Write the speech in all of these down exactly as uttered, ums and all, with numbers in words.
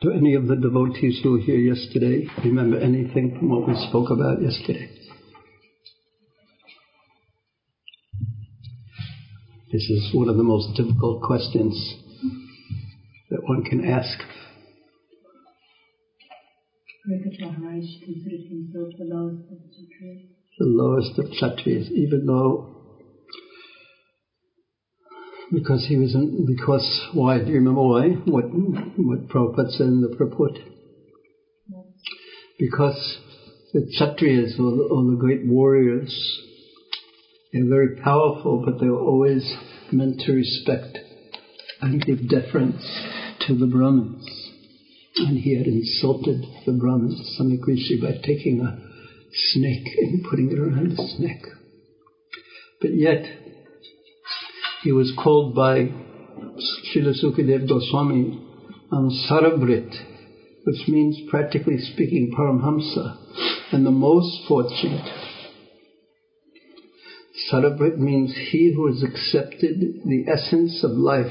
Do any of the devotees who were here yesterday remember anything from what we spoke about yesterday? This is one of the most difficult questions that one can ask. Maharaj considered himself the lowest of Kshatriyas. The lowest of Kshatriyas, even though, because he was, in, because, why, do you remember why? What, what Prabhupada said in the purport? No. Because the Kshatriyas, or the, or the great warriors, they're very powerful, but they were always meant to respect and give deference to the Brahmins. And he had insulted the Brahmins, Samyak Rishi, by taking a snake and putting it around his neck. But yet, he was called by Srila Sukadeva Goswami um, Sarabrit, which means, practically speaking, Paramhamsa, and the most fortunate. Sarabrit means he who has accepted the essence of life.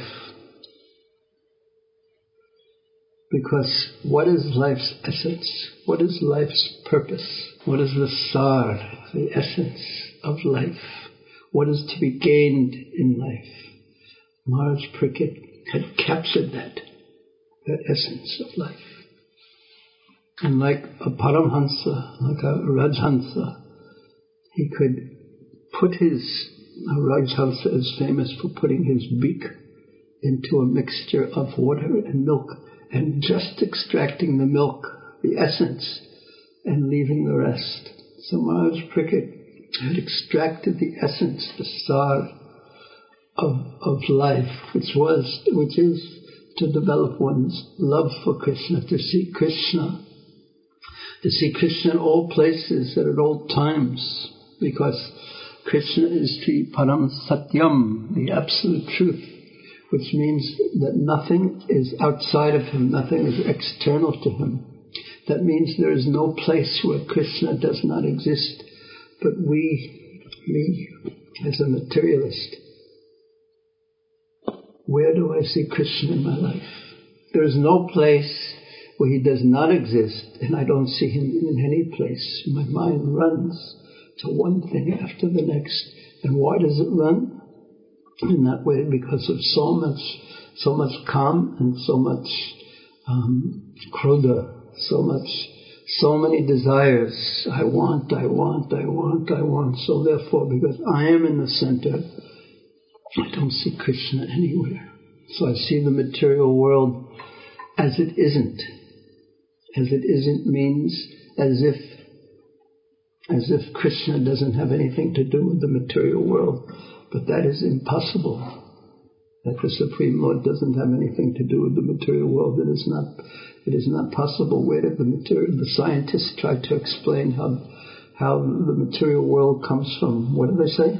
Because what is life's essence? What is life's purpose? What is the sar, the essence of life? What is to be gained in life? Maharaj Parikshit had captured that, that essence of life. And like a Paramhansa, like a Rajhansa, he could put his, a Rajhansa is famous for putting his beak into a mixture of water and milk, and just extracting the milk, the essence, and leaving the rest. So Maharaj Parikshit had extracted the essence, the sar of, of life, which was, which is to develop one's love for Krishna, to see Krishna, to see Krishna in all places and at all times, because Krishna is the Param Satyam, the absolute truth, which means that nothing is outside of him, nothing is external to him. That means there is no place where Krishna does not exist. But we, me, as a materialist, where do I see Krishna in my life? There is no place where he does not exist, and I don't see him in any place. My mind runs to one thing after the next. And why does it run in that way? Because of so much, so much calm and so much um, krodha, so much, so many desires. I want, I want, I want, I want. So therefore, because I am in the center, I don't see Krishna anywhere. So I see the material world as it isn't. As it isn't means as if, as if Krishna doesn't have anything to do with the material world. But that is impossible. That the Supreme Lord doesn't have anything to do with the material world. It is not, it is not possible. Where did the material, the scientists try to explain how, how the material world comes from? What do they say?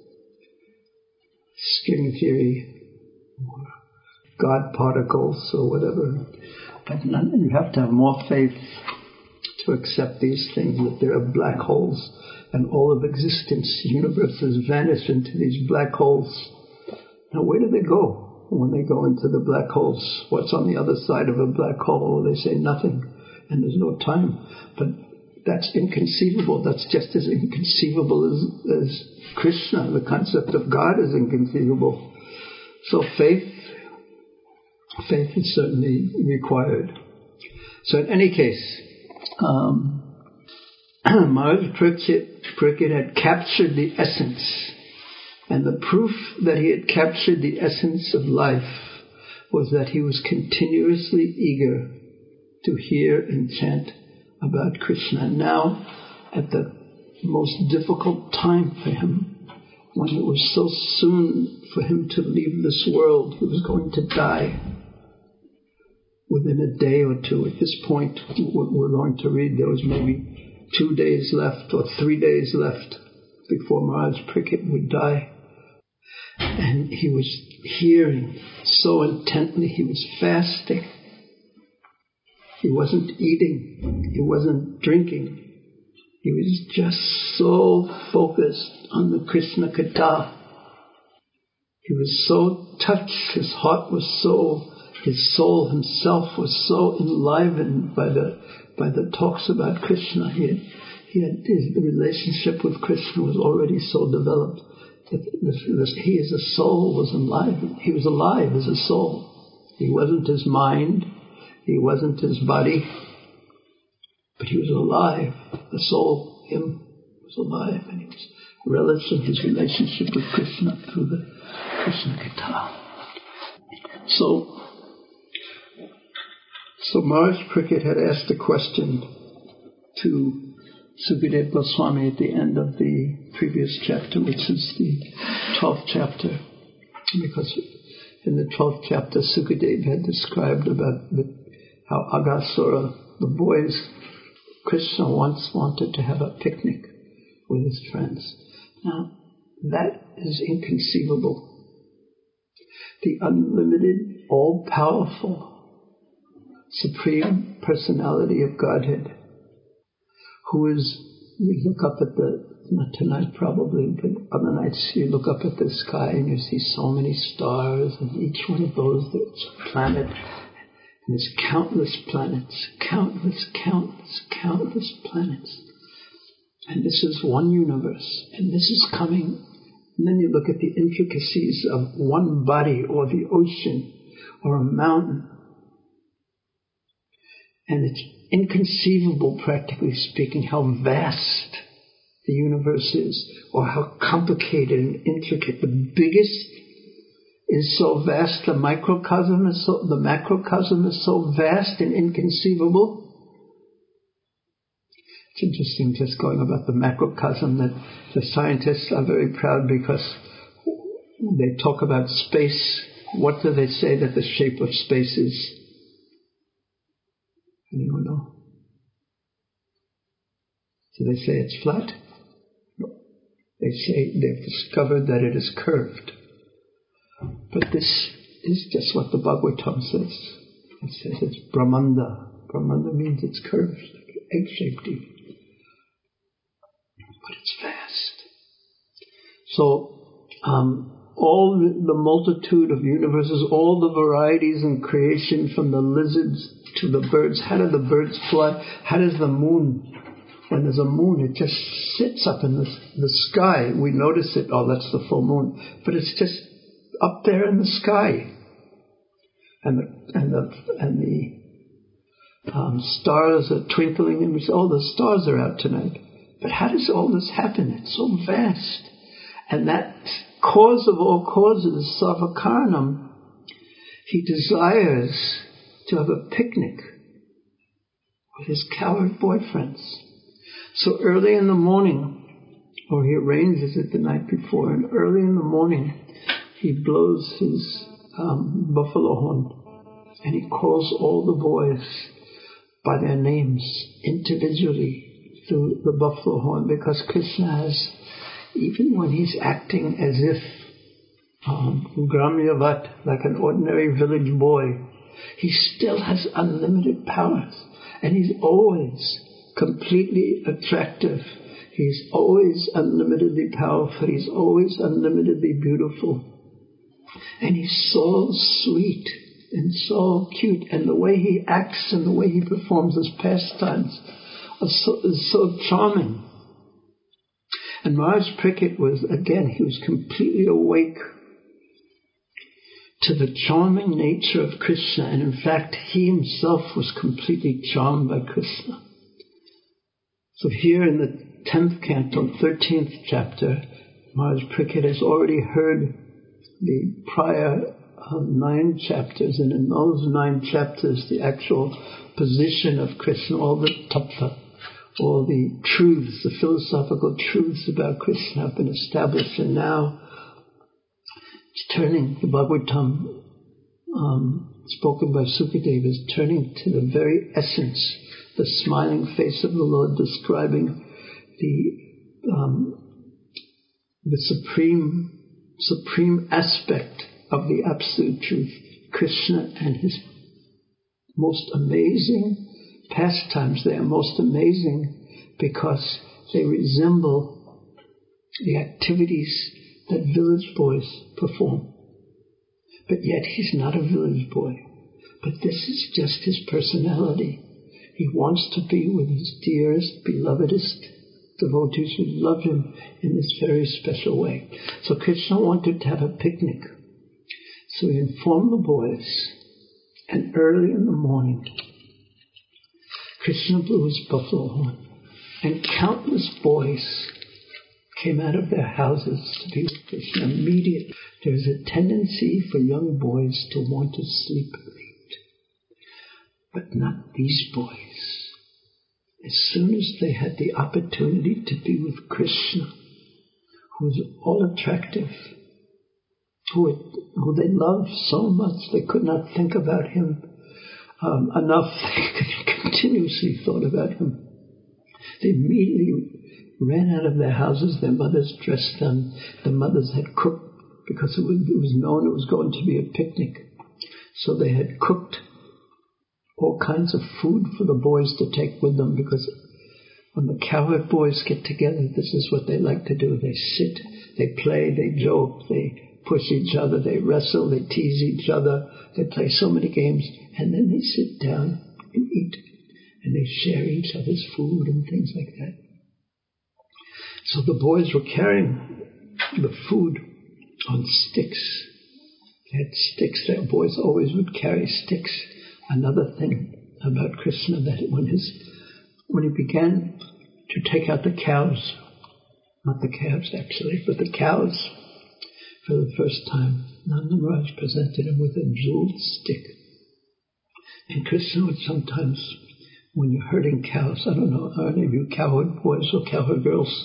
String theory, or God particles, or whatever. But none, you have to have more faith to accept these things, that there are black holes, and all of existence, universes vanish into these black holes. Now where do they go when they go into the black holes? What's on the other side of a black hole? They say nothing, and there's no time. But that's inconceivable. That's just as inconceivable as, as Krishna. The concept of God is inconceivable. So faith, faith is certainly required. So in any case, um, Maharaj Parikshit had captured the essence, and the proof that he had captured the essence of life was that he was continuously eager to hear and chant about Krishna. Now, at the most difficult time for him, when it was so soon for him to leave this world, he was going to die within a day or two. At this point, we're going to read, there was maybe two days left or three days left before Maharaj Parikshit would die. And he was hearing so intently. He was fasting. He wasn't eating. He wasn't drinking. He was just so focused on the Krishna Katha. He was so touched. His heart was so his soul himself was so enlivened by the by the talks about Krishna. He had, he had his the relationship with Krishna was already so developed that this, this, he as a soul was alive. He was alive as a soul. He wasn't his mind. He wasn't his body. But he was alive. The soul, him, was alive. And he was relishing his relationship with Krishna through the Krishna Katha. So, so Maharaj Parikshit had asked a question to Sukadeva Goswami at the end of the previous chapter, which is the twelfth chapter, because in the twelfth chapter Sukadeva had described about the, how Aghasura, the boys, Krishna once wanted to have a picnic with his friends. Now, that is inconceivable. The unlimited, all-powerful, Supreme Personality of Godhead, who is, you look up at the, not tonight probably, but other nights you look up at the sky and you see so many stars, and each one of those, there's a planet, and there's countless planets, countless, countless, countless planets. And this is one universe, and this is coming. And then you look at the intricacies of one body, or the ocean, or a mountain. And it's inconceivable, practically speaking, how vast the universe is, or how complicated and intricate. The biggest is so vast, the microcosm is so, the macrocosm is so vast and inconceivable. It's interesting just going about the macrocosm that the scientists are very proud because they talk about space. What do they say that the shape of space is? Anyone know? Do they say it's flat? No. They say they've discovered that it is curved. But this is just what the Bhagavatam says. It says it's Brahmanda. Brahmanda means it's curved, like egg-shaped even. But it's vast. So, um, all the, the multitude of universes, all the varieties in creation, from the lizards to the birds. How do the birds fly? How does the moon, when there's a moon, it just sits up in the, the sky. We notice it, oh, that's the full moon. But it's just up there in the sky. And the, and the, and the um, stars are twinkling, and we say, oh, the stars are out tonight. But how does all this happen? It's so vast. And that cause of all causes, Sarvakaranam, he desires to have a picnic with his cowherd boyfriends. So early in the morning, or he arranges it the night before, and early in the morning, he blows his um, buffalo horn, and he calls all the boys by their names individually through the buffalo horn, because Krishna has, even when he's acting as if um, Gramyavat, like an ordinary village boy, he still has unlimited powers, and he's always completely attractive. He's always unlimitedly powerful. He's always unlimitedly beautiful, and he's so sweet and so cute, and the way he acts and the way he performs his pastimes So, is so charming. And Maharaj Parikshit was, again, he was completely awake to the charming nature of Krishna, and in fact, he himself was completely charmed by Krishna. So here in the tenth canto, thirteenth chapter, Maharaj Parikshit has already heard the prior um, nine chapters, and in those nine chapters, the actual position of Krishna, all the tattva, all the truths, the philosophical truths about Krishna have been established, and now it's turning, the Bhagavatam um, spoken by Sukadeva is turning to the very essence, the smiling face of the Lord, describing the um, the supreme supreme aspect of the absolute truth, Krishna and his most amazing pastimes. They are most amazing because they resemble the activities that village boys perform. But yet he's not a village boy. But this is just his personality. He wants to be with his dearest, belovedest devotees who love him in this very special way. So Krishna wanted to have a picnic. So he informed the boys, and early in the morning, Krishna blew his buffalo horn, and countless boys came out of their houses to be with Krishna immediately. There's a tendency for young boys to want to sleep late, but not these boys. As soon as they had the opportunity to be with Krishna, who was all attractive, who, who they loved so much they could not think about him um, enough, they continuously thought about him. They immediately ran out of their houses. Their mothers dressed them. The mothers had cooked, because it was, it was known it was going to be a picnic. So they had cooked all kinds of food for the boys to take with them, because when the cowherd boys get together, this is what they like to do. They sit, they play, they joke, they push each other, they wrestle, they tease each other, they play so many games, and then they sit down and eat, and they share each other's food and things like that. So the boys were carrying the food on sticks. They had sticks. Their boys always would carry sticks. Another thing about Krishna, that when his when he began to take out the cows, not the calves actually, but the cows for the first time, Nanda Maharaj presented him with a jeweled stick. And Krishna would sometimes, when you're herding cows, I don't know, are any of you cowherd boys or cowherd girls?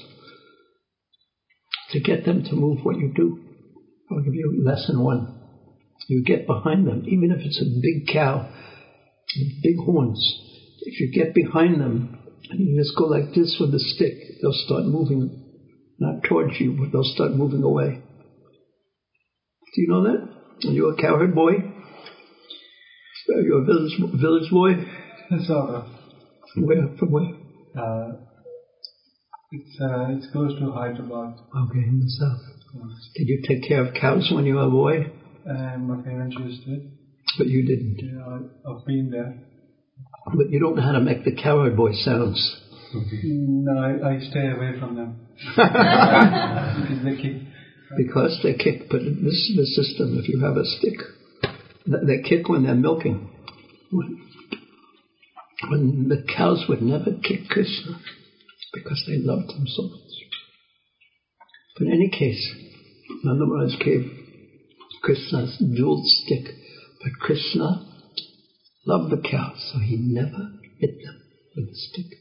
To get them to move, what you do, I'll give you lesson one. You get behind them, even if it's a big cow, big horns. If you get behind them and you just go like this with the stick, they'll start moving, not towards you, but they'll start moving away. Do you know that? Are you a cowherd boy? Are you a village village boy? Sort of. Where? From where? Uh, it's uh, it's close to Hyderabad. Okay, in the south. Yes. Did you take care of cows when you were a boy? Uh, my parents used to. But you didn't. Yeah, I, I've been there. But you don't know how to make the cowherd boy sounds. No, I, I stay away from them. Because they kick. Because they kick, but this is the system. If you have a stick, they kick when they're milking. When the cows would never kick Krishna because they loved him so much. But in any case, Nanda Maharaj gave Krishna's jeweled stick, but Krishna loved the cows, so he never hit them with the stick.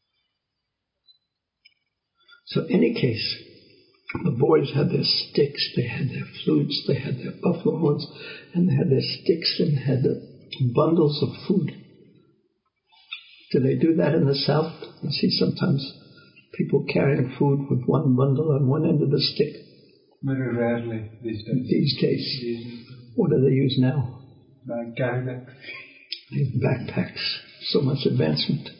So in any case, the boys had their sticks, they had their flutes, they had their buffalo horns, and they had their sticks, and they had the bundles of food. Do they do that in the south? You see sometimes people carrying food with one bundle on one end of the stick. Very rarely these days. These days. These, What do they use now? uh, carry back. They have backpacks. So much advancement.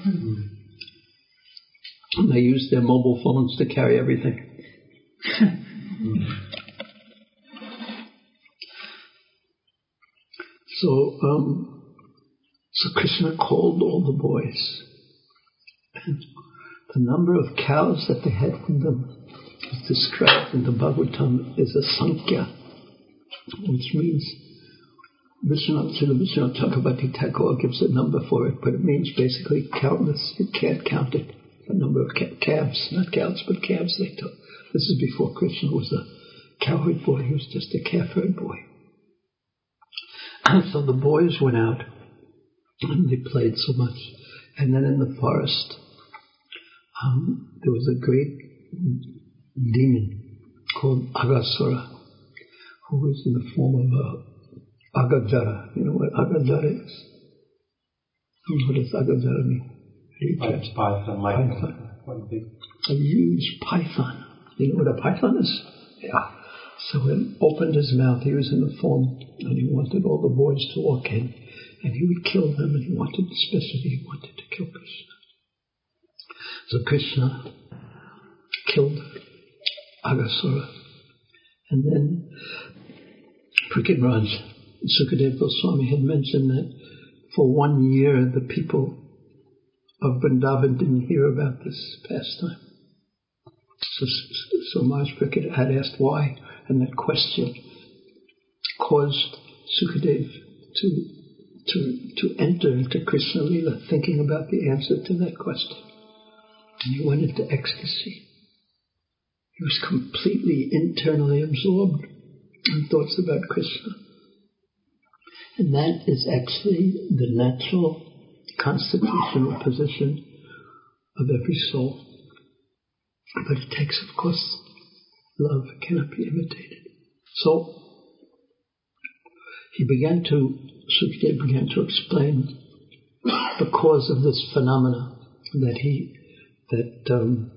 And they use their mobile phones to carry everything. So, um, so Krishna called all the boys. And the number of cows that they had with them is described in the Bhagavatam as a sankhya, which means Vishwanath Srila Vishwanath Chakravarti Thakur gives a number for it, but it means basically countless. You can't count it. The number of ca- calves, not cows, but calves they took. This is before Krishna was a cowherd boy. He was just a calf herd boy. And so the boys went out and they played so much. And then in the forest, um, there was a great demon called Aghasura, who was in the form of a Agajara. You know what Agajara is? What does Agajara mean? It's python, like python. One big. A huge python. You know what a python is? Yeah. So he opened his mouth. He was in the form, and he wanted all the boys to walk in, and he would kill them, and he wanted, especially he wanted to kill Krishna. So Krishna killed Aghasura. And then Cricket Raj Sukadeva Goswami had mentioned that for one year the people of Vrindavan didn't hear about this pastime. So, so Maharaj Parikshit had asked why, and that question caused Sukadeva to to to enter into Krishna Lila, thinking about the answer to that question. And he went into ecstasy. He was completely internally absorbed in thoughts about Krishna. And that is actually the natural constitutional position of every soul. But it takes, of course, love. It cannot be imitated. So he began to, Sukadeva began to explain the cause of this phenomena, that he, that um,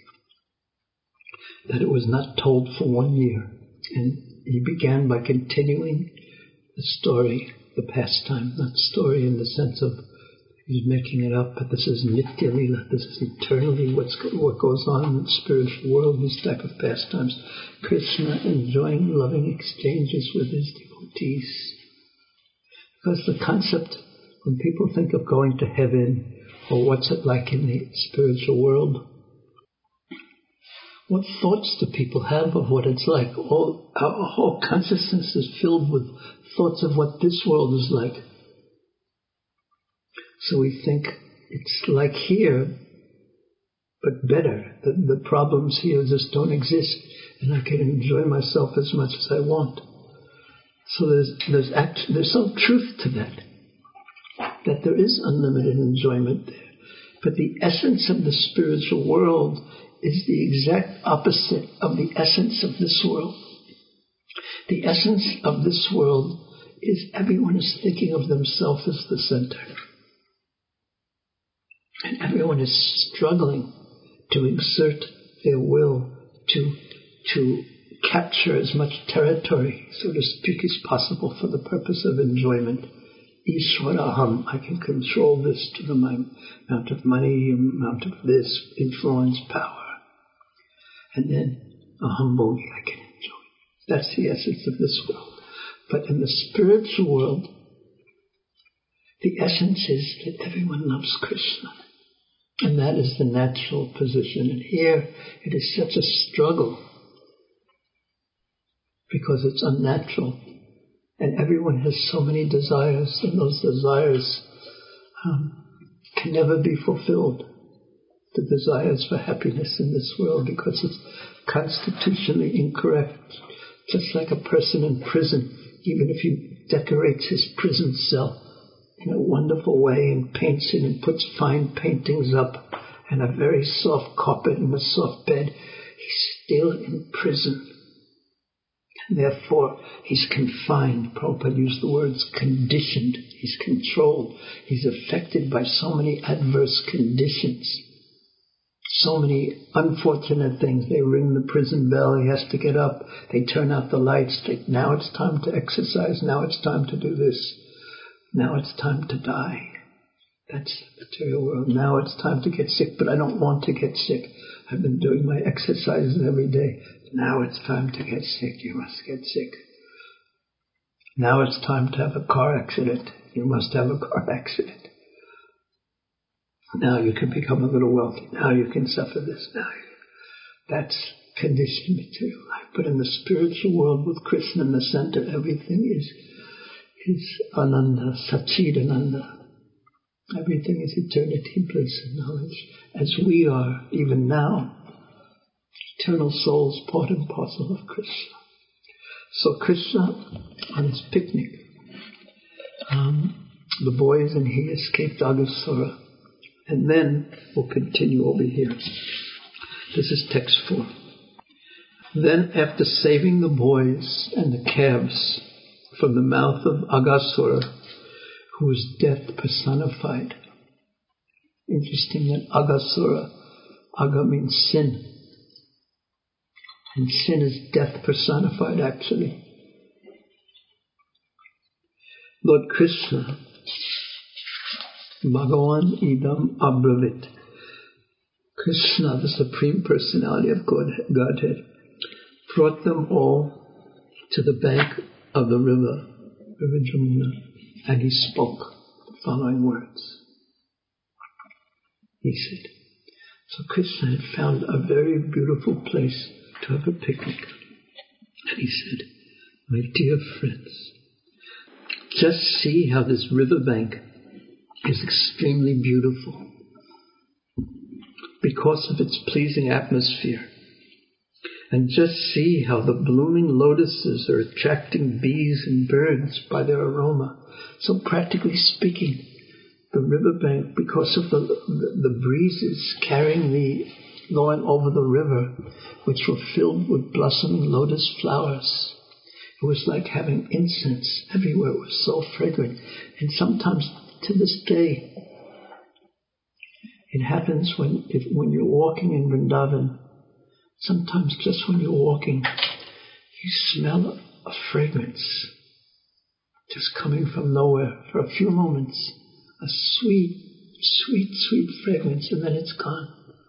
that it was not told for one year. And he began by continuing the story, the pastime, not story in the sense of he's making it up, but this is Nitya Lila, this is eternally what's, what goes on in the spiritual world, these type of pastimes. Krishna enjoying loving exchanges with his devotees. Because the concept, when people think of going to heaven, or what's it like in the spiritual world, what thoughts do people have of what it's like? All, our whole consciousness is filled with thoughts of what this world is like. So we think it's like here, but better. The, the problems here just don't exist, and I can enjoy myself as much as I want. So there's there's act, there's some truth to that, that there is unlimited enjoyment there. But the essence of the spiritual world is the exact opposite of the essence of this world. The essence of this world is everyone is thinking of themselves as the center. And everyone is struggling to exert their will to, to capture as much territory, so to speak, as possible for the purpose of enjoyment. Ishwaraham, I can control this to the amount of money, amount of this, influence, power. And then aham bodhi, I can enjoy. That's the essence of this world. But in the spiritual world, the essence is that everyone loves Krishna. And that is the natural position. And here it is such a struggle because it's unnatural. And everyone has so many desires, and those desires um, can never be fulfilled. The desires for happiness in this world, because it's constitutionally incorrect. Just like a person in prison, even if he decorates his prison cell in a wonderful way and paints it and puts fine paintings up and a very soft carpet and a soft bed, he's still in prison. And therefore, he's confined. Prabhupada used the words conditioned. He's controlled. He's affected by so many adverse conditions. So many unfortunate things. They ring the prison bell. He has to get up. They turn out the lights. They, now it's time to exercise. Now it's time to do this. Now it's time to die. That's the material world. Now it's time to get sick, but I don't want to get sick. I've been doing my exercises every day. Now it's time to get sick. You must get sick. Now it's time to have a car accident. You must have a car accident. Now you can become a little wealthy. Now you can suffer this. Now you, that's conditioned material life. But in the spiritual world with Krishna in the center, everything is is Ananda, Satchidananda. Everything is eternity, bliss, and knowledge. As we are, even now, eternal souls, part and parcel of Krishna. So Krishna, on his picnic, um, the boys and he escaped Aghasura. And then we'll continue over here. This is text four. Then, after saving the boys and the calves from the mouth of Aghasura, who was death personified. Interesting that Aghasura, Agha means sin. And sin is death personified, actually. Lord Krishna, Bhagavan Idam Abravit, Krishna, the Supreme Personality of God, Godhead, brought them all to the bank of the river Ravindra Muna, and he spoke the following words. He said, so Krishna had found a very beautiful place to have a picnic. And he said, my dear friends, just see how this riverbank is extremely beautiful because of its pleasing atmosphere. And just see how the blooming lotuses are attracting bees and birds by their aroma. So practically speaking, the riverbank, because of the, the, the breezes carrying the, going over the river, which were filled with blossoming lotus flowers, it was like having incense everywhere. It was so fragrant. And sometimes, to this day, it happens when, if, when you're walking in Vrindavan, sometimes just when you're walking, you smell a fragrance just coming from nowhere for a few moments. A sweet, sweet, sweet fragrance, and then it's gone.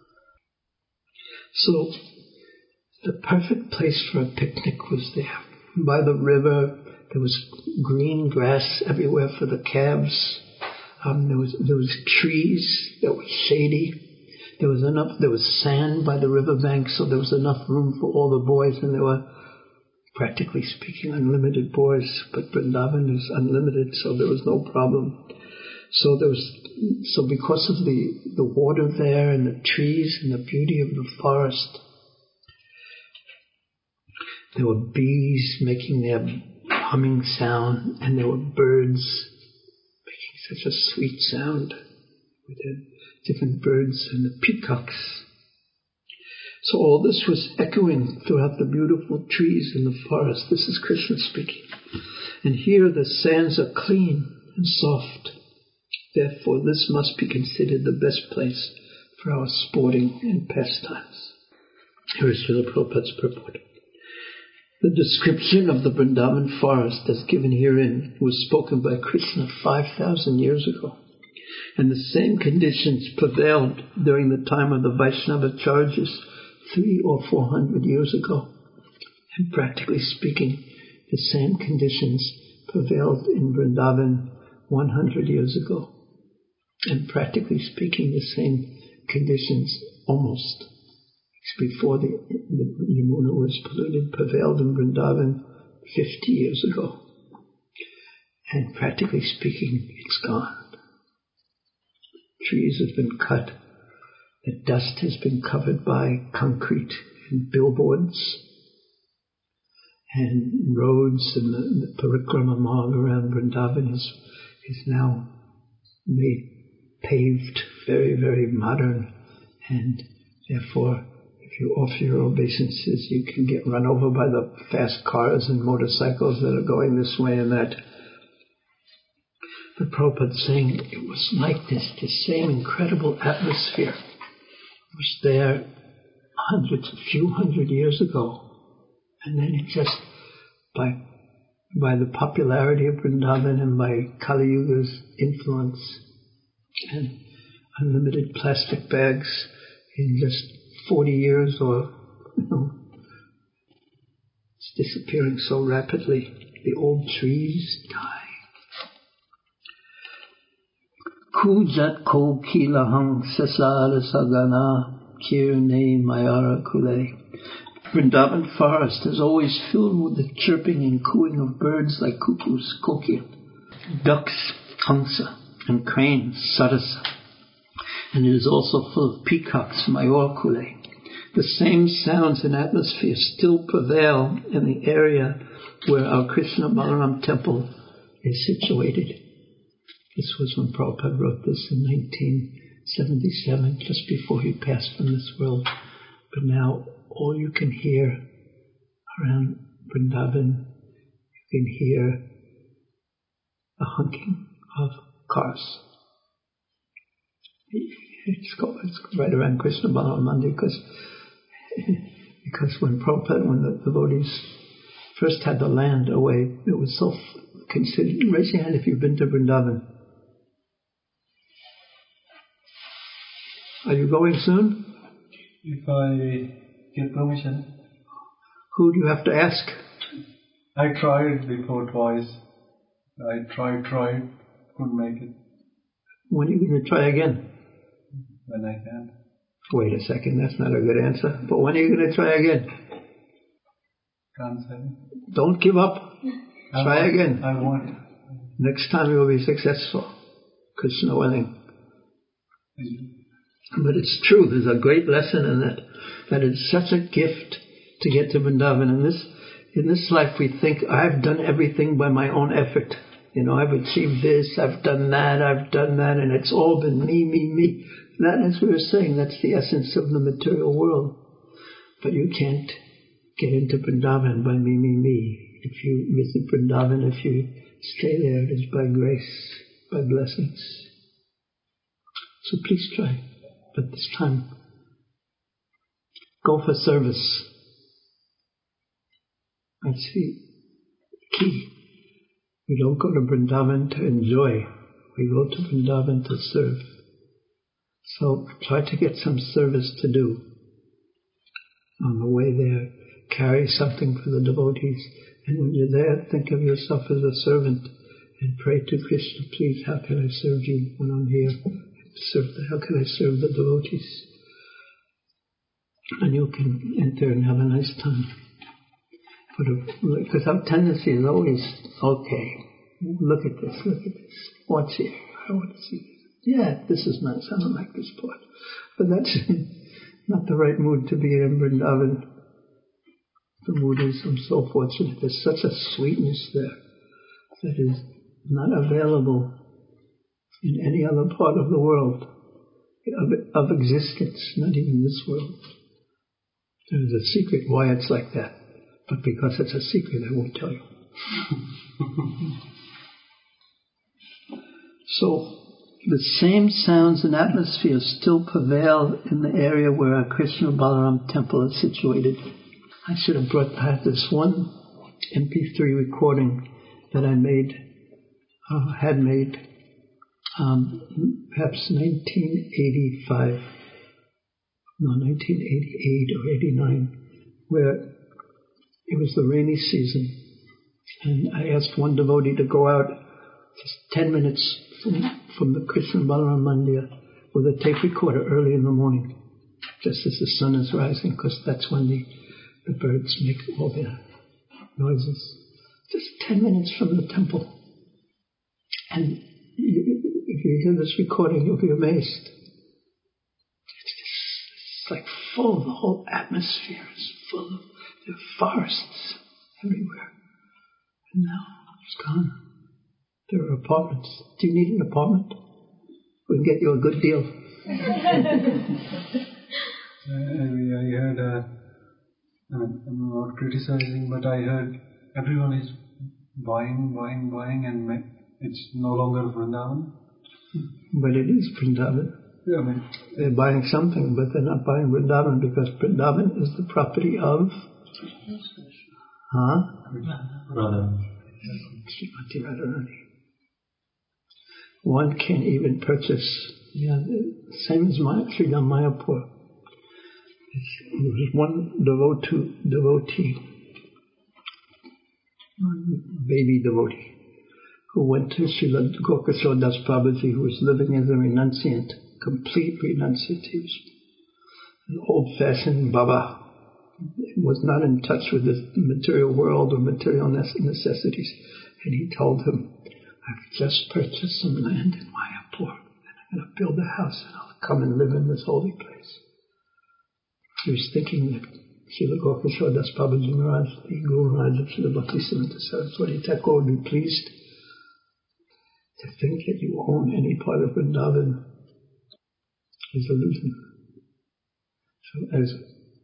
So, the perfect place for a picnic was there. By the river, there was green grass everywhere for the calves. Um, there was there was trees that were shady. There was enough. There was sand by the riverbank, so there was enough room for all the boys, and there were, practically speaking, unlimited boys. But Vrindavan is unlimited, so there was no problem. So there was, so because of the, the water there and the trees and the beauty of the forest, there were bees making their humming sound, and there were birds making such a sweet sound with their different birds and the peacocks. So all this was echoing throughout the beautiful trees in the forest. This is Krishna speaking. And here the sands are clean and soft. Therefore, this must be considered the best place for our sporting and pastimes. Here is Srila Prabhupada's purport. The description of the Vrindavan forest as given herein was spoken by Krishna five thousand years ago, and the same conditions prevailed during the time of the Vaishnavacharyas three or four hundred years ago. And practically speaking, the same conditions prevailed in Vrindavan one hundred years ago. And practically speaking, the same conditions almost before the, the Yamuna was polluted prevailed in Vrindavan fifty years ago. And practically speaking, it's gone. Trees have been cut. The dust has been covered by concrete and billboards. And roads and the, the Parikrama Marg around Vrindavan is, is now made paved, very, very modern, and therefore, if you offer your obeisances, you can get run over by the fast cars and motorcycles that are going this way and that. But Prabhupada is saying it was like this, the same incredible atmosphere was there hundreds, a few hundred years ago, and then it just, by by the popularity of Vrindavan and by Kali Yuga's influence, and unlimited plastic bags in just forty years, or, you know, it's disappearing so rapidly. The old trees die. Kujat ko kilahang sasala sagana kirne mayara kule. Vrindavan forest is always filled with the chirping and cooing of birds like cuckoos, kokya, ducks, hamsa, and cranes, sarasa. And it is also full of peacocks, mayorkule. The same sounds and atmosphere still prevail in the area where our Krishna Balaram temple is situated. This was when Prabhupada wrote this in nineteen seventy-seven, just before he passed from this world. But now all you can hear around Vrindavan, you can hear the honking of cars. It's, called, it's right around Krishna Balaram Mandir because because when Prabhupada, when the devotees first had the land away, it was so considered. Raise your hand if you've been to Vrindavan. Are you going soon? If I get permission. Who do you have to ask? I tried before twice. I tried, tried, couldn't make it. When are you going to try again? When I can. Wait a second, that's not a good answer. But when are you going to try again? Can't say. Don't give up. I Try want, again. I want. Next time you will be successful. Krishna willing. But it's true, there's a great lesson in that. That it's such a gift to get to Vrindavan. In this, in this life we think, I've done everything by my own effort. You know, I've achieved this, I've done that, I've done that, and it's all been me, me, me. That, as we were saying, that's the essence of the material world. But you can't get into Vrindavan by me, me, me. If you visit Vrindavan, if you stay there, it is by grace, by blessings. So please try. But this time, go for service. That's the key. We don't go to Vrindavan to enjoy. We go to Vrindavan to serve. So try to get some service to do. On the way there, carry something for the devotees. And when you're there, think of yourself as a servant and pray to Krishna, please, how can I serve you when I'm here? Serve the, how can I serve the devotees? And you can enter and have a nice time. But because our tendency is always, okay, look at this, look at this. What's here? I want to see this. Yeah, this is nice. I don't like this part. But that's not the right mood to be in Vrindavan. The mood is, I'm so fortunate. There's such a sweetness there that is not available in any other part of the world, of, of existence, not even this world. There's a secret why it's like that. But because it's a secret, I won't tell you. So, the same sounds and atmosphere still prevail in the area where our Krishna Balaram temple is situated. I should have brought, I had this one M P three recording that I made, uh, had made, um, perhaps nineteen eighty-five, no, nineteen eighty-eight or eighty-nine, where it was the rainy season, and I asked one devotee to go out just ten minutes from, from the Krishna Balaram Mandir with a tape recorder early in the morning, just as the sun is rising, because that's when the, the birds make all their noises. Just ten minutes from the temple. And you, if you hear this recording, you'll be amazed. It's, just, it's like full, the whole atmosphere is full of there are forests everywhere. And now it's gone. There are apartments. Do you need an apartment? We can get you a good deal. uh, I heard, uh, I'm not criticizing, but I heard everyone is buying, buying, buying, and it's no longer Vrindavan. But it is Vrindavan. Yeah, I mean, they're buying something, but they're not buying Vrindavan because Vrindavan is the property of Huh? Radha. Srimati Radharani. One can't even purchase, yeah, the same as Maya, Sridham Mayapur. There was one devotee, devotee, baby devotee, who went to Srila Gokasho Das Prabhuji, who was living as a renunciant, complete renunciant. He was an old-fashioned Baba. Was not in touch with the material world or material necessities. And he told him, I've just purchased some land in Mayapur, and I'm going to build a house, and I'll come and live in this holy place. He was thinking that Srila Gokasho Das Prabhuji Maharaj, the Guru Maharaj of Srila Bhaktisiddhanta Saraswati Thakur, would be pleased to think that you own any part of Vrindavan is illusion. So as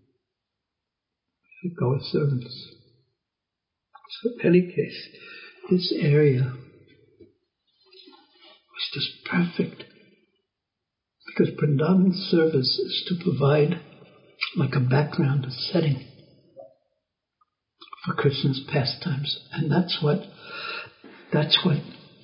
God's servants. So in any case, this area was just perfect because Vrindavan's service is to provide like a background, a setting for Krishna's pastimes, and that's what that's what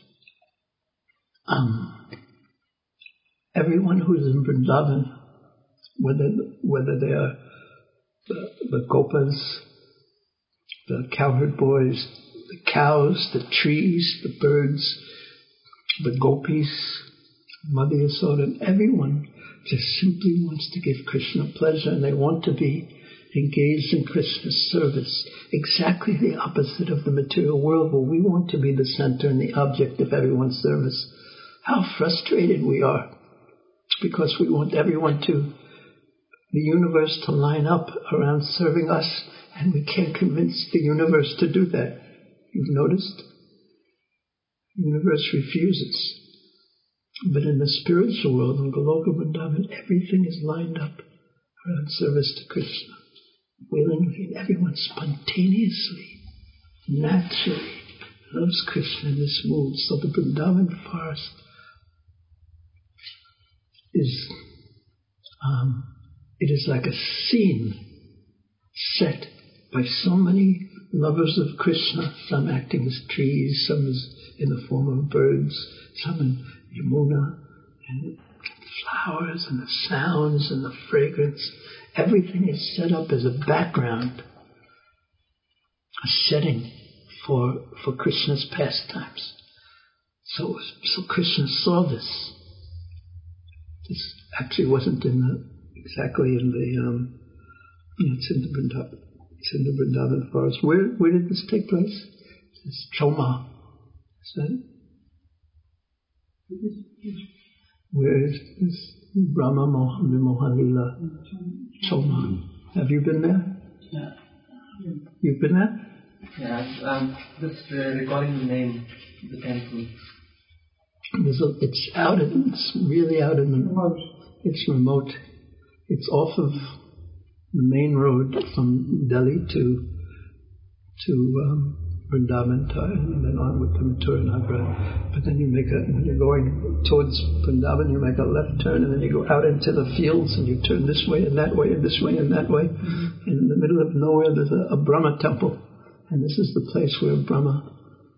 um, everyone who is in Vrindavan, whether whether they are The, the gopas, the cowherd boys, the cows, the trees, the birds, the gopis, Mother Yasoda, and everyone just simply wants to give Krishna pleasure, and they want to be engaged in Krishna's service. Exactly the opposite of the material world, where we want to be the center and the object of everyone's service. How frustrated we are, because we want everyone to, the universe to line up around serving us, and we can't convince the universe to do that. You've noticed? The universe refuses. But in the spiritual world, in Goloka Vrindavan, everything is lined up around service to Krishna. Willingly, and everyone spontaneously, naturally loves Krishna in this mood. So the Vrindavan forest is, um, it is like a scene set by so many lovers of Krishna, some acting as trees, some as in the form of birds, some in Yamuna, and flowers, and the sounds, and the fragrance. Everything is set up as a background, a setting for for Krishna's pastimes. So, so Krishna saw this. This actually wasn't in the exactly in the um, it's in the Vrindavan. It's in the Vrindavan forest. Where where did this take place? It's Choma. Is that it? Where is this? Brahma Moha Lila Choma. Have you been there? Yeah. You've been there? Yeah, I'm just uh, recalling the name of the temple. There's a, it's out. In, it's really out in the. Remote. It's remote. It's off of the main road from Delhi to to um, Vrindavan, and then onward to Mathura Nagra. But then you make a, when you're going towards Vrindavan, you make a left turn, and then you go out into the fields, and you turn this way and that way and this way and that way. Mm-hmm. And in the middle of nowhere, there's a, a Brahma temple, and this is the place where Brahma,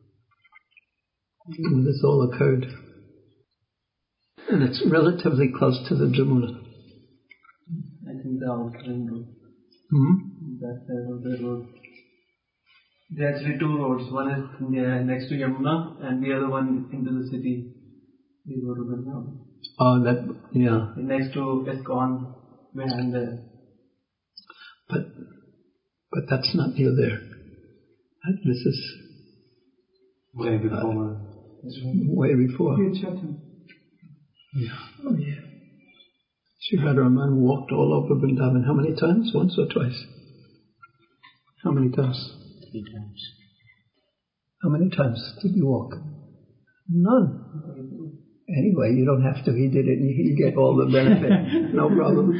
where this all occurred. And it's relatively close to the Jamuna. I think the outline road. Hmm? That side of the road. There are actually two roads. One is near, next to Yamuna, and the other one into the city. You go to Vrindavan. Oh, that, yeah. Next to ISKCON, behind there. But, but that's not near there. This is way before. Uh, way before. Yeah. Oh, yeah. Sri Radharaman walked all over Vrindavan. How many times? Once or twice? How many times? Three times. How many times did you walk? None. Anyway, you don't have to. He did it and you get all the benefit. No problem.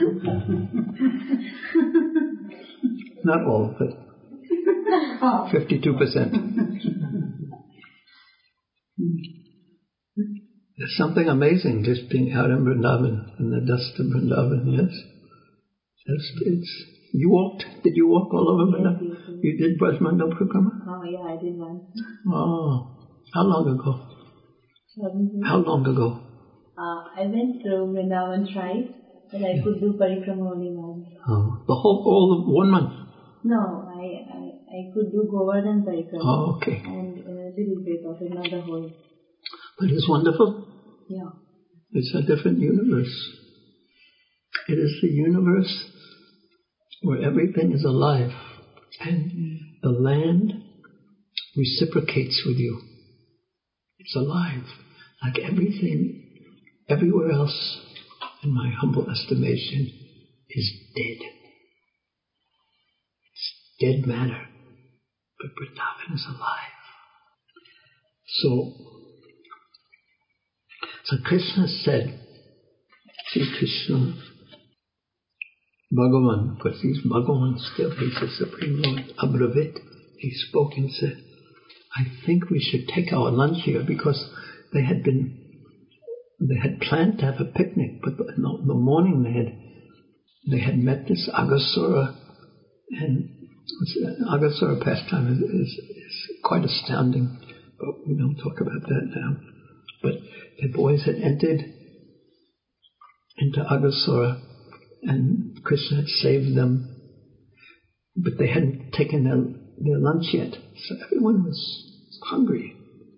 Not all, but fifty-two percent. There's something amazing just being out in Vrindavan, in the dust of Vrindavan, yes. It's, it's, you walked, did you walk all over Vrindavan? Yes, yes, yes. You did Brajmandal Parikrama? Oh, yeah, I did once. Oh, how long ago? Seven How long ago? Uh, I went through Vrindavan twice, but I could do Parikrama only once. Oh, the whole, all of one month? No, I, I, I could do Govardhan Parikrama. Oh, okay. And a little bit of it, not the whole. But it's wonderful. Yeah. It's a different universe. It is the universe where everything is alive and the land reciprocates with you. It's alive. Like everything, everywhere else, in my humble estimation, is dead. It's dead matter. But Vrindavan is alive. So, So Krishna said, Sri Krishna, Bhagavan, because he's Bhagavan still, he's the Supreme Lord, Abravit, he spoke and said, I think we should take our lunch here, because they had been, they had planned to have a picnic, but in the, in the morning they had, they had met this Aghasura, and Aghasura pastime is, is, is quite astounding, but we don't talk about that now. But the boys had entered into Aghasura, and Krishna had saved them, but they hadn't taken their, their lunch yet. So everyone was hungry.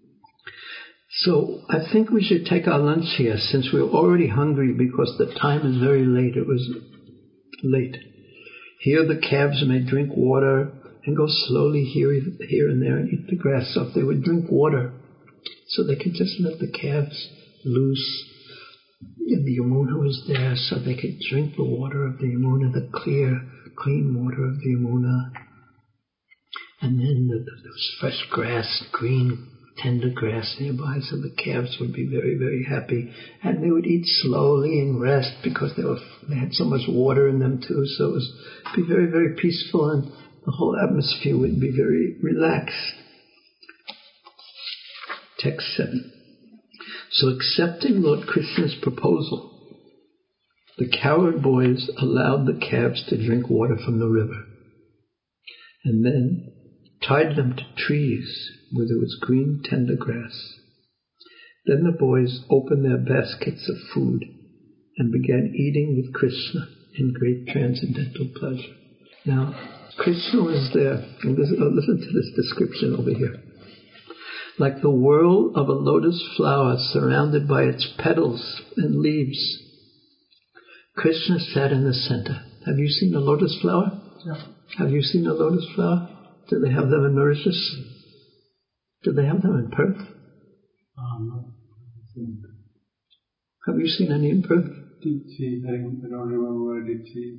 So I think we should take our lunch here, since we're already hungry because the time is very late. It was late. Here the calves may drink water and go slowly here, here and there and eat the grass. So if they would drink water, so they could just let the calves loose. And the Yamuna was there, so they could drink the water of the Yamuna, the clear, clean water of the Yamuna. And then the, the, there was fresh grass, green, tender grass nearby, so the calves would be very, very happy. And they would eat slowly and rest because they were they had so much water in them too, so it was be very, very peaceful, and the whole atmosphere would be very relaxed. Text seven. So accepting Lord Krishna's proposal, the cowherd boys allowed the calves to drink water from the river, and then tied them to trees where there was green, tender grass. Then the boys opened their baskets of food and began eating with Krishna in great transcendental pleasure. Now, Krishna was there, and listen, oh, listen to this description over here. Like the whirl of a lotus flower surrounded by its petals and leaves, Krishna sat in the center. Have you seen a lotus flower? Yeah. Have you seen a lotus flower? Do they have them in Mauritius? Do they have them in Perth? Ah, no. Have you seen any in Perth? Did see, I don't remember, did see.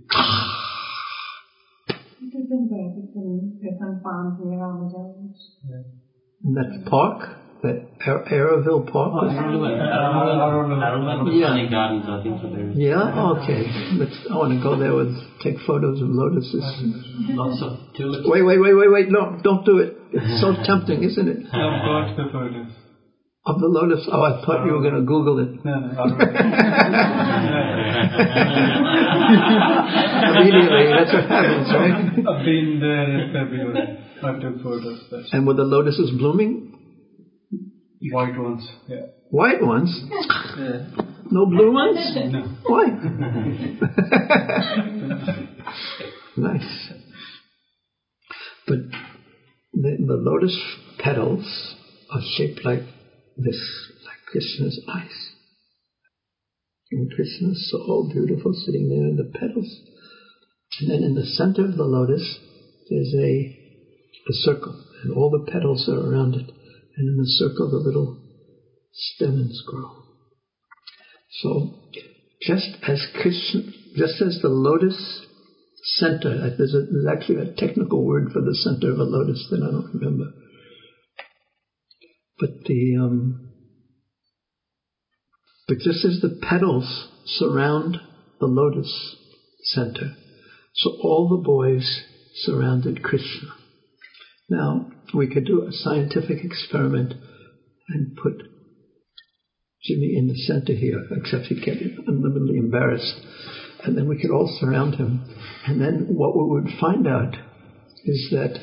It is in there. It's in, there's some farms near Armadillos. Yeah. And that park? That Ar- Arrowville Park? Oh, I don't know. Arrowville Botanic Gardens, I think so there. Yeah? Okay. Let's, I want to go there and take photos of lotuses. Lots of tulips. Wait, wait, wait, wait, wait. No, don't do it. It's so tempting, isn't it? I've got the photos. Of the lotus? Oh, I thought you were going to Google it. No, no, Immediately, that's what happens, right? I've been there in February. I took photos. That's And were the lotuses blooming? white ones, yeah. White ones? Yeah. No blue ones? No. Why? Nice. But the, the lotus petals are shaped like this, like Krishna's eyes. And Krishna's so beautiful sitting there in the petals. And then in the center of the lotus, there's a, a circle, and all the petals are around it. And in the circle, the little stamens grow. So, just as Krishna, just as the lotus center, there's, a, there's actually a technical word for the center of a lotus that I don't remember. But the, um, but just as the petals surround the lotus center, so all the boys surrounded Krishna. Now, we could do a scientific experiment and put Jimmy in the center here, except he'd get unlimitedly embarrassed. And then we could all surround him. And then what we would find out is that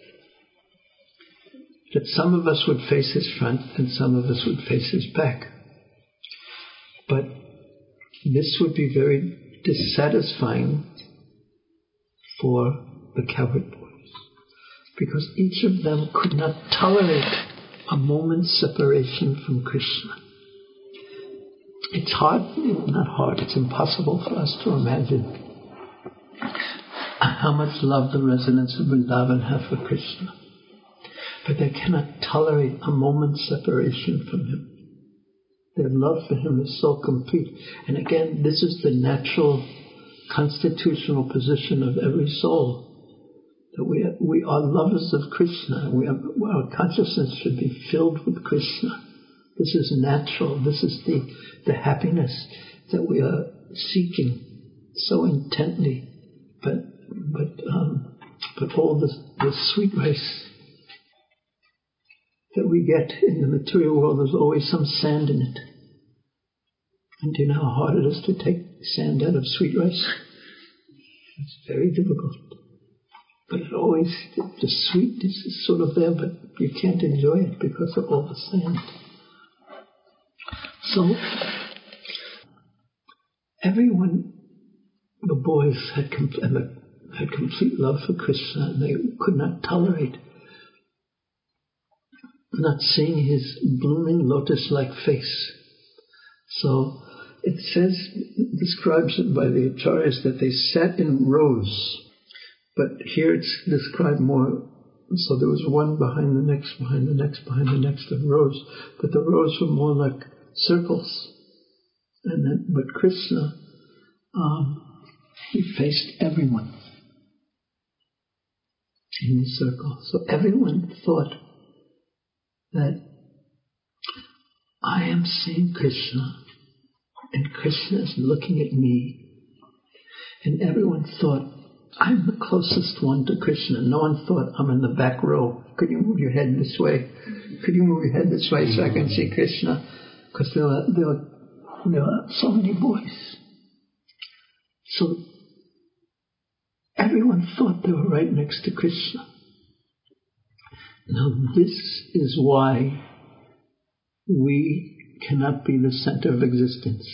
that some of us would face his front and some of us would face his back. But this would be very dissatisfying for the cowherd boys, because each of them could not tolerate a moment's separation from Krishna. It's hard, not hard, it's impossible for us to imagine how much love the residents of Vrindavan have for Krishna. But they cannot tolerate a moment's separation from him. Their love for him is so complete. And again, this is the natural constitutional position of every soul. That we are, we are lovers of Krishna. We are, our consciousness should be filled with Krishna. This is natural. This is the, the happiness that we are seeking so intently. But but um, but all the the sweet rice that we get in the material world, there's always some sand in it. And do you know how hard it is to take sand out of sweet rice? It's very difficult. But it always, the sweetness is sort of there, but you can't enjoy it because of all the sand. So, everyone, the boys had, com- had complete love for Krishna, and they could not tolerate not seeing his blooming lotus-like face. So it says, describes it by the acharyas that they sat in rows, but here it's described more. So there was one behind the next, behind the next, behind the next of rows, but the rows were more like circles. And then, but Krishna, um, he faced everyone in the circle. So everyone thought that I am seeing Krishna, and Krishna is looking at me. And everyone thought, I'm the closest one to Krishna. No one thought, I'm in the back row. Could you move your head this way? Could you move your head this way so I can see Krishna? Because there were, there were, there were so many boys. So everyone thought they were right next to Krishna. Now this is why we cannot be the center of existence.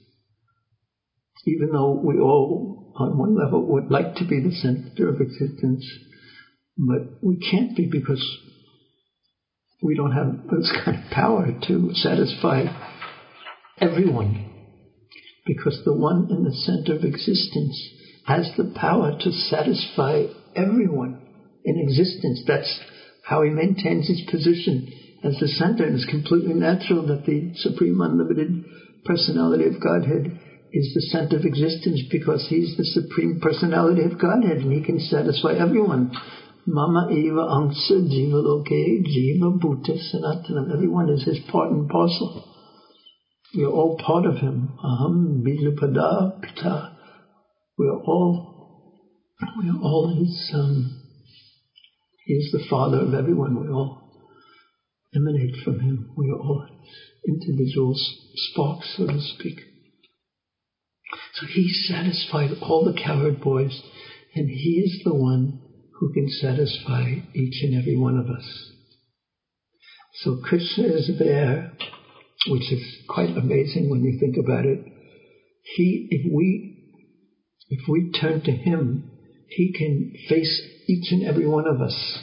Even though we all, on one level, would like to be the center of existence, but we can't be because we don't have this kind of power to satisfy everyone. Because the one in the center of existence has the power to satisfy everyone in existence. That's how he maintains his position as the center. And it's completely natural that the Supreme Unlimited Personality of Godhead is the center of existence, because he's the Supreme Personality of Godhead and he can satisfy everyone. Mama eva angsa jiva loke jiva bhuta sanatanam. Everyone is his part and parcel. We are all part of him. Aham bijapada pita. We are all, we are all his, um, he is the father of everyone. We all emanate from him. We are all individual sparks, so to speak. So he satisfied all the cowherd boys, and he is the one who can satisfy each and every one of us. So Krishna is there, which is quite amazing when you think about it. He, if we, if we turn to him, he can face each and every one of us.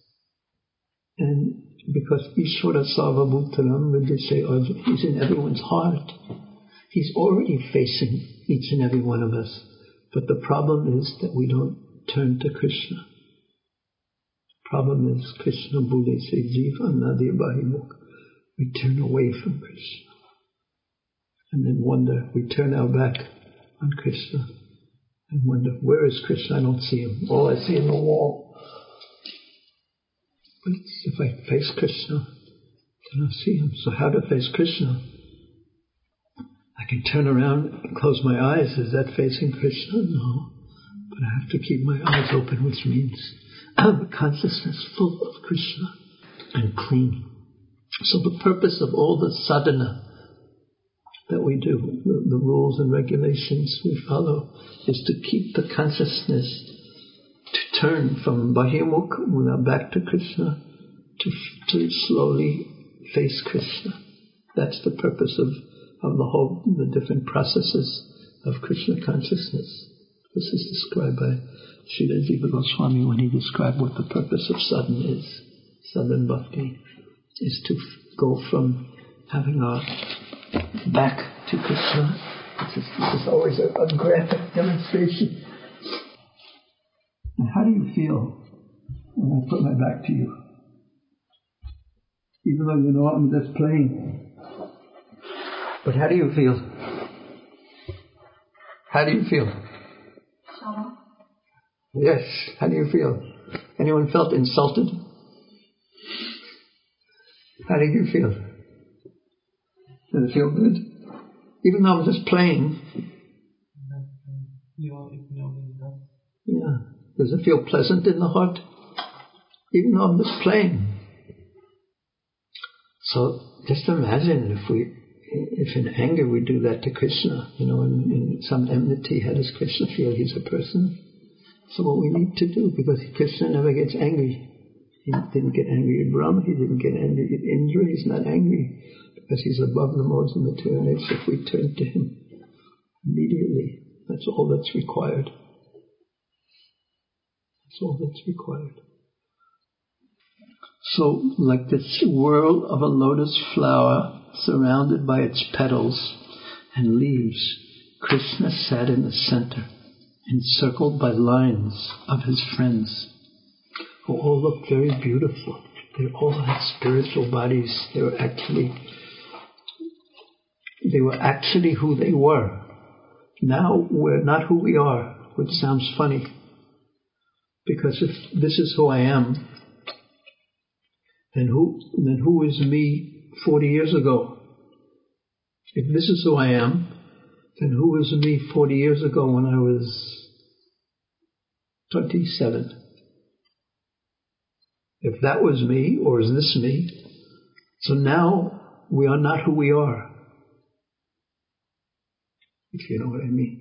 And because Ishvara Sarvabhutaram, when they say, oh, he's in everyone's heart, he's already facing each and every one of us. But the problem is that we don't turn to Krishna. The problem is Krishna Bhule Se Jiva Nadir Bahimukh. We turn away from Krishna. And then wonder, we turn our back on Krishna and wonder, where is Krishna? I don't see him. All I see is the wall. But if I face Krishna, then I see him. So how to face Krishna? I can turn around and close my eyes. Is that facing Krishna? No. But I have to keep my eyes open, which means the consciousness full of Krishna and clean. So the purpose of all the sadhana that we do, the, the rules and regulations we follow, is to keep the consciousness to turn from Bahimukh, back to Krishna, to, to slowly face Krishna. That's the purpose of, of the whole, the different processes of Krishna consciousness. This is described by Srila Jiva Goswami when he described what the purpose of sadhana is. Sadhana bhakti is to f- go from having our back to Krishna. This is, this is always a, a graphic demonstration. And how do you feel when I put my back to you? Even though you know I'm just playing. But how do you feel? How do you feel? Yes, how do you feel? Anyone felt insulted? How did you feel? Did it feel good? Even though I'm just playing. Yeah. Does it feel pleasant in the heart? Even though I'm just playing. So just imagine if we, if in anger we do that to Krishna, you know, in, in some enmity, how does Krishna feel? He's a person. So what we need to do, because Krishna never gets angry. He didn't get angry at Brahma, he didn't get angry at Indra, he's not angry because he's above the modes of material nature. If we turn to him immediately, that's all that's required. That's all that's required. So, like this whirl of a lotus flower surrounded by its petals and leaves, Krishna sat in the center, encircled by lines of his friends, who all looked very beautiful. They all had spiritual bodies. They were actually, they were actually who they were. Now we're not who we are, which sounds funny. Because if this is who I am, then who, then who is me forty years ago? If this is who I am, then who was me forty years ago when I was twenty-seven? If that was me, or is this me? So now we are not who we are. If you know what I mean.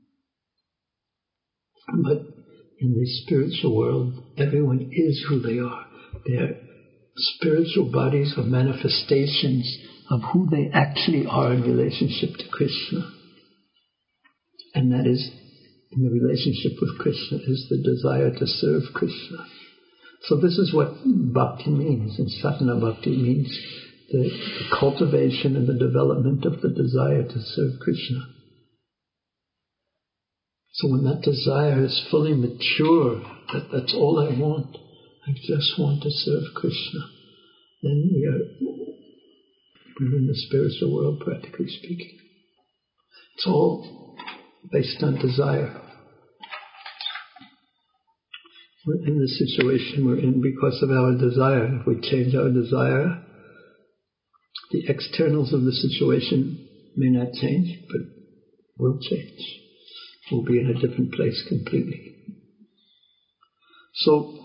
But in the spiritual world, everyone is who they are. Their spiritual bodies are manifestations of who they actually are in relationship to Krishna. And that is, in the relationship with Krishna, is the desire to serve Krishna. So this is what bhakti means, and sadhana bhakti means the, the cultivation and the development of the desire to serve Krishna. So when that desire is fully mature, that that's all I want, I just want to serve Krishna, then we are, we're in the spiritual world, practically speaking. It's all based on desire. We're in the situation we're in because of our desire. If we change our desire, the externals of the situation may not change, but will change. We'll be in a different place completely. So,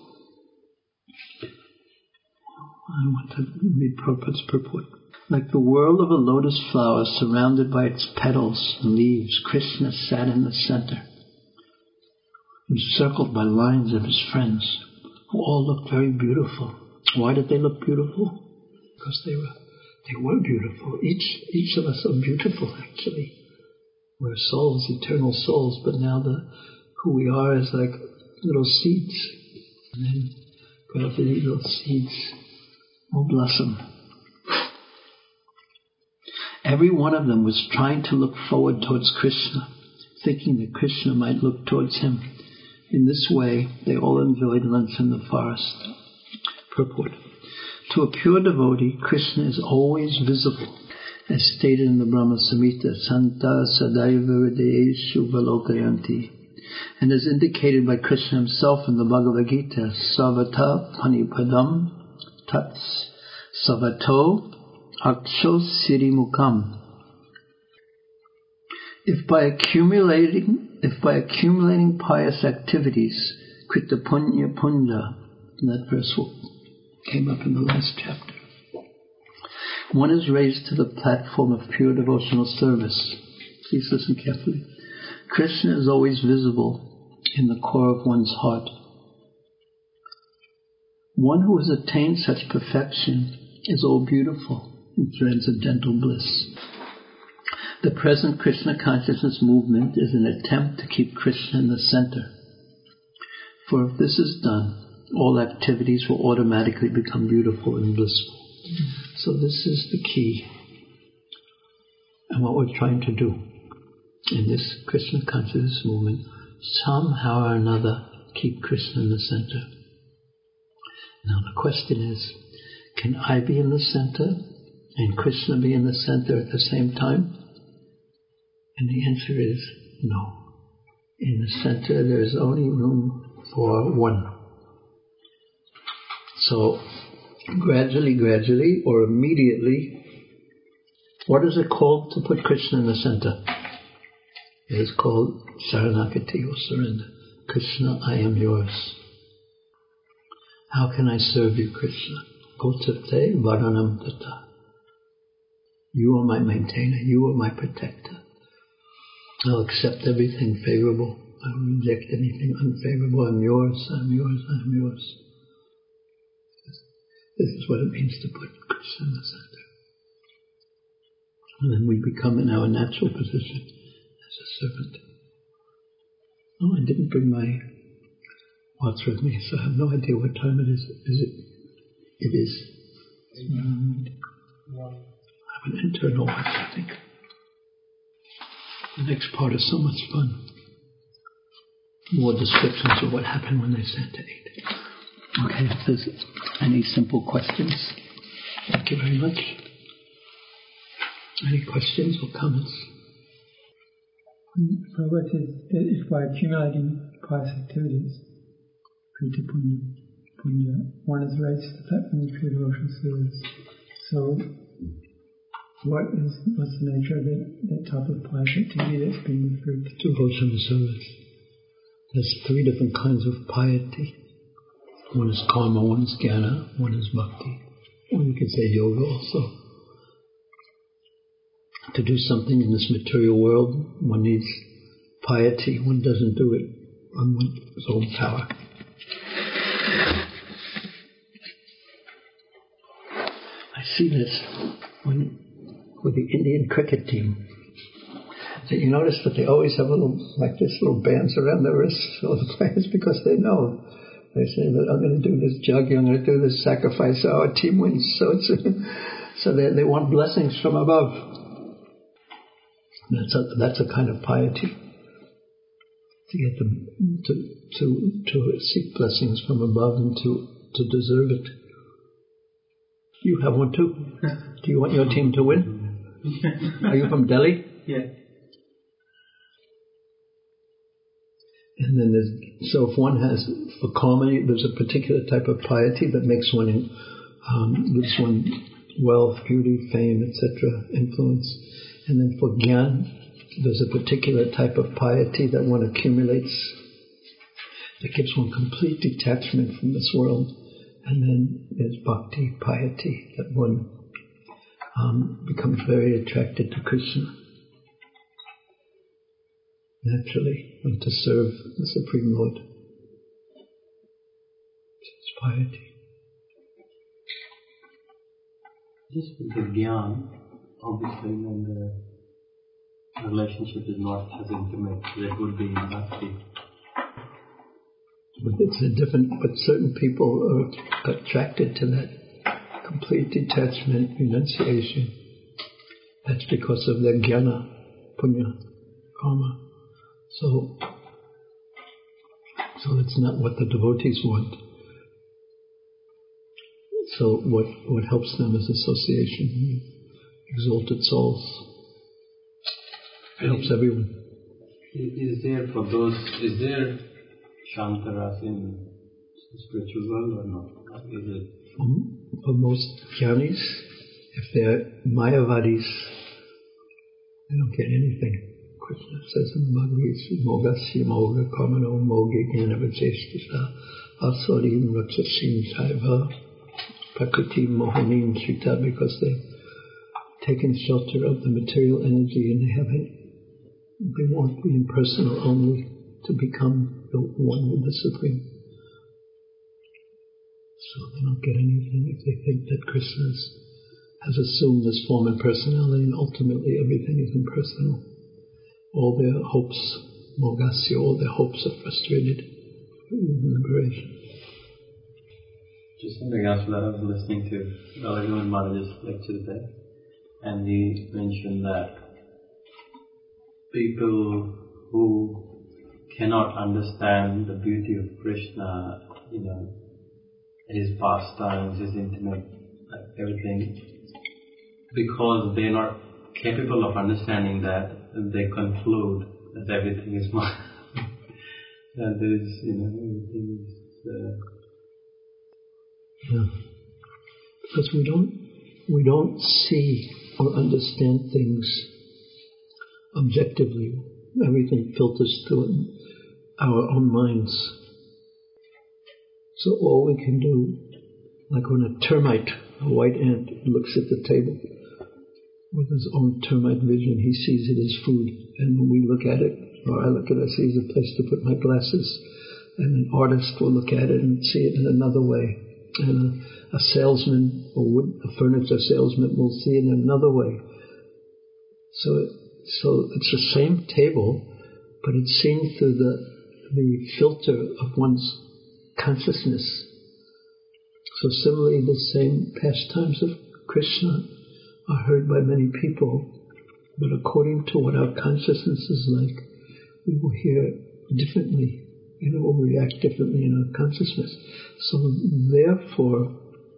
I want to read Prabhupada's purport. Like the whirl of a lotus flower surrounded by its petals and leaves, Krishna sat in the center, encircled by lines of his friends, who all looked very beautiful. Why did they look beautiful? Because they were they were beautiful. Each each of us are beautiful, actually. We're souls, eternal souls, but now the who we are is like little seeds. And then gradually those seeds will blossom. Every one of them was trying to look forward towards Krishna, thinking that Krishna might look towards him. In this way, they all enjoyed lunch in the forest. Purport. To a pure devotee, Krishna is always visible, as stated in the Brahma Samhita, Santa Sadaiva Hridayeshu Valokayanti, and as indicated by Krishna himself in the Bhagavad Gita, Savata Panipadam Tats Savato Aksho Sirimukam. If by accumulating, if by accumulating pious activities, Krita Punya Punja, that verse came up in the last chapter, one is raised to the platform of pure devotional service. Please listen carefully. Krishna is always visible in the core of one's heart. One who has attained such perfection is all beautiful in transcendental bliss. The present Krishna consciousness movement is an attempt to keep Krishna in the center. For if this is done, all activities will automatically become beautiful and blissful. So this is the key, and what we're trying to do in this Krishna consciousness movement, somehow or another keep Krishna in the center. Now the question is, can I be in the center and Krishna be in the center at the same time? And the answer is no. In the center there is only room for one. So gradually, gradually, or immediately, what is it called to put Krishna in the center? It is called Saranagati, or surrender. Krishna, I am yours. How can I serve you, Krishna? Kotate varanam tata. You are my maintainer, you are my protector. I'll accept everything favorable. I will reject anything unfavorable. I'm yours, I'm yours, I'm yours. This is what it means to put Krishna in the center. And then we become in our natural position as a servant. Oh, I didn't bring my watch with me, so I have no idea what time it is. Is it It is. Mm. I would enter an office, I think. The next part is so much fun. More descriptions of what happened when they sat to eat. Okay, if there's any simple questions, thank you very much. Any questions or comments? So what is that if by accumulating pious activities, Krita Punya, Punya, one is raised to the platform of pure devotional service. So what is what's the nature of that, that type of pious activity that's being referred to? Devotional service. There's three different kinds of piety. One is karma, one is jnana, one is bhakti. Or you could say yoga also. To do something in this material world, one needs piety. One doesn't do it on one's own power. I see this when, with the Indian cricket team. So you notice that they always have little, like this, little bands around their wrists, all the players, because they know. They say that I'm going to do this juggling, I'm going to do this sacrifice, so our team wins. So it's so they they want blessings from above. That's a, that's a kind of piety, to get them to to to seek blessings from above and to to deserve it. You have one too. Do you want your team to win? Are you from Delhi? Yeah. And then there's, so if one has, for karma, there's a particular type of piety that makes one, um, gives one wealth, beauty, fame, et cetera, influence. And then for jnana, there's a particular type of piety that one accumulates that gives one complete detachment from this world. And then there's bhakti, piety, that one um, becomes very attracted to Krishna naturally, and to serve the Supreme Lord. It's piety. Just with the jnana, obviously when the relationship is not as intimate as it would be in bhakti. But it's a different, but certain people are attracted to that complete detachment, renunciation. That's because of their jnana, punya, karma. So, so it's not what the devotees want. So what, what helps them is association with exalted souls. It helps everyone. Is there for those, is there Shantaras in spiritual world or not? Is it? For, for most jnanis, if they're Mayavadis, they don't get anything. Krishna says in the Bhagavad Gita, Mogasya Moga Kamano Moga Jnanavajeshtasha Asarim Rakshashim Saiva Prakriti Mohanim Shrita, because they've taken shelter of the material energy and they haven't, they want the impersonal only to become the one with the Supreme. So they don't get anything if they think that Krishna has assumed this form and personality, and ultimately everything is impersonal. All their hopes, Mogasya, all their hopes are frustrated in the grave. Just something else that I was listening to Raghunath Maharaj's lecture today, and he mentioned that people who cannot understand the beauty of Krishna, you know, his pastimes, his intimate, like everything, because they're not capable of understanding that, they conclude that everything is mine. That there is, you know, everything is. Uh, yeah, because we don't, we don't see or understand things objectively. Everything filters through our own minds. So all we can do, like when a termite, a white ant, looks at the table with his own termite vision, he sees it as food. And when we look at it, or I look at it, I see it as a place to put my glasses. And an artist will look at it and see it in another way. And a, a salesman, or wood, a furniture salesman, will see it in another way. So, so it's the same table, but it's seen through the the filter of one's consciousness. So similarly, the same pastimes of Krishna are heard by many people, but according to what our consciousness is like, we will hear differently, you know, we'll react differently in our consciousness. So therefore,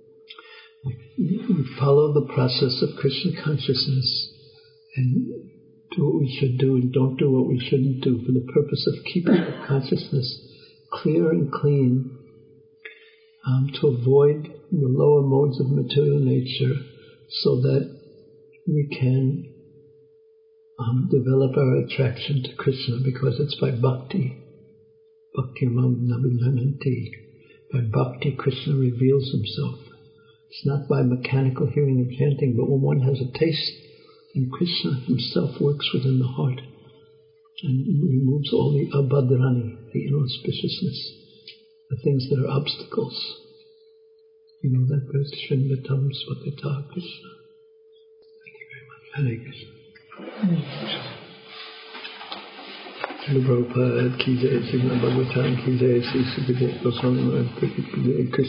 we follow the process of Krishna consciousness and do what we should do and don't do what we shouldn't do for the purpose of keeping our consciousness clear and clean, um, to avoid the lower modes of material nature so that we can um, develop our attraction to Krishna, because it's by bhakti. Bhakti mam nabhinananti. By bhakti, Krishna reveals himself. It's not by mechanical hearing and chanting, but when one has a taste, and Krishna himself works within the heart and removes all the abhadrani, the inauspiciousness, the things that are obstacles. You know that verse, Shringatam Swatita Krishna. Thank you very much. Hare Krishna. Srila Prabhupada ki jai, Srila Bhagavatam ki jai, Sri Sukadeva Goswami Maharaj ki jai.